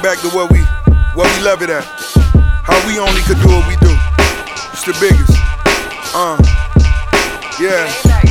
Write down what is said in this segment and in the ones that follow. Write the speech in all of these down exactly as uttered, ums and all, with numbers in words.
back to what we, what we love it at. How we only could do what we do. It's the biggest. Uh, yeah.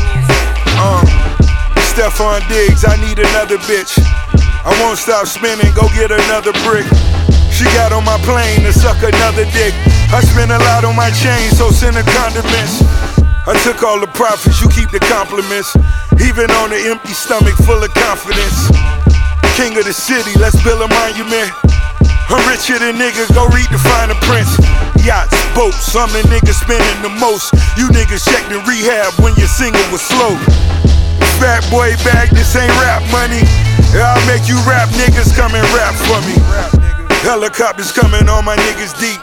Uh, Stefan Diggs, I need another bitch. I won't stop spinning, go get another brick. She got on my plane to suck another dick. I spend a lot on my chain, so send her condiments. I took all the profits, you keep the compliments. Even on the empty stomach, full of confidence. King of the city, let's build a monument. I'm richer than niggas, go read the finer prints. Yachts, boats, I'm the nigga spending the most. You niggas checked in rehab when your single was slow. Fat boy bag, this ain't rap money. I'll make you rap niggas come and rap for me. Helicopters coming on my niggas deep.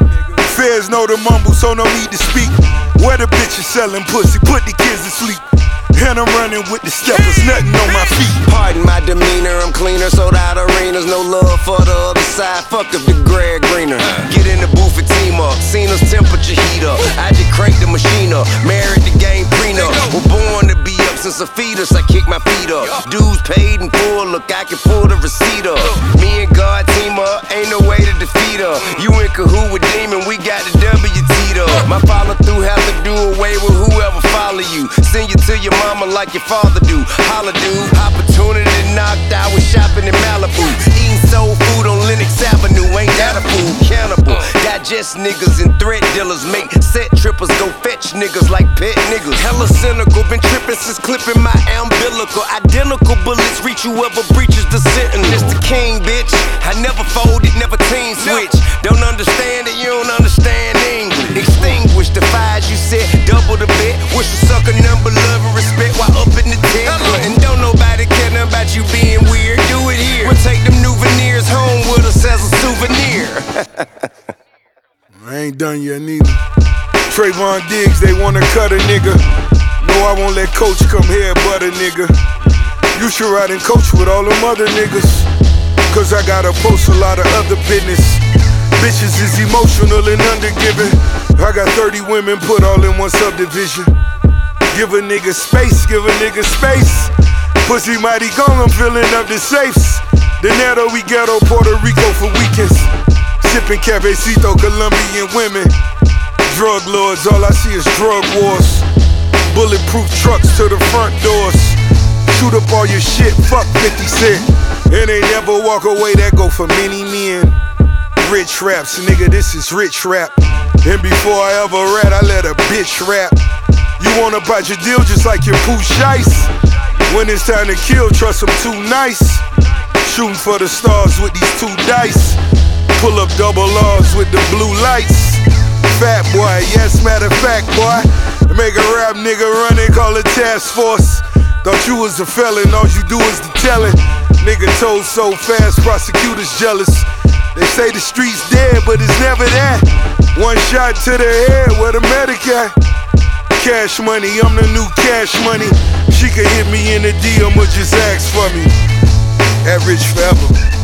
Feds know the mumble, so no need to speak. Where the bitches selling pussy, put the kids to sleep. And I'm running with the steppers, nothing on my feet. Pardon my demeanor, I'm cleaner, sold out arenas. No love for the other side, fuck if the Greg Greener. Get in the booth and team up, Cena's temperature heat up. I just cranked the machine up, married the game prenup. We're born to be up since a fetus, I kick my feet up. Dues paid in full, look I can pull the receipt up. Me and God team up, ain't no way to defeat her. You in cahoot with Demon, we got the W T'd up. My follow through have to do away with whoever follow you. Send you to your mama like your father do. Holla dude, opportunity knocked out with shopping in Malibu. Eating soul food on Lenox Avenue, ain't that a fool? Cannibal, digest niggas and threat dealers. Make set trippers go fetch niggas like pet niggas. Hella cynical, been tripping since clipping my umbilical. Identical bullets reach whoever breaches the sentinel. It's the king, bitch. I never folded, never team switch. Don't understand it, you don't understand English. Extinguish the fires, you said double the bet. Wish a sucker number, love and respect while up in the tent. And don't nobody care nothing about you being weird. Do it here. We'll take them new veneers home with us as a souvenir. I ain't done yet neither. Trayvon Diggs, they wanna cut a nigga. No, I won't let coach come here but a nigga. You should ride and coach with all them other niggas. Cause I gotta post a lot of other business. Bitches is emotional and undergiving. I got thirty women put all in one subdivision. Give a nigga space, give a nigga space. Pussy mighty gone, I'm filling up the safes. Dinero, we ghetto, Puerto Rico for weekends. Sipping Cafecito, Colombian women. Drug lords, all I see is drug wars. Bulletproof trucks to the front doors. Shoot up all your shit, fuck fifty cent. And they never walk away, that go for many men. Rich raps, nigga, this is rich rap. And before I ever rat, I let a bitch rap. You wanna bite your deal just like your poo shice. When it's time to kill, trust them too nice. Shooting for the stars with these two dice. Pull up double R's with the blue lights. Fat boy, yes, matter of fact, boy. Make a rap nigga run and call a task force. Thought you was a felon, all you do is the telling. Nigga told so fast, prosecutors jealous. They say the street's dead, but it's never that. One shot to the head, where the medic at? Cash money, I'm the new cash money. She could hit me in the D M or just ask for me. Average forever.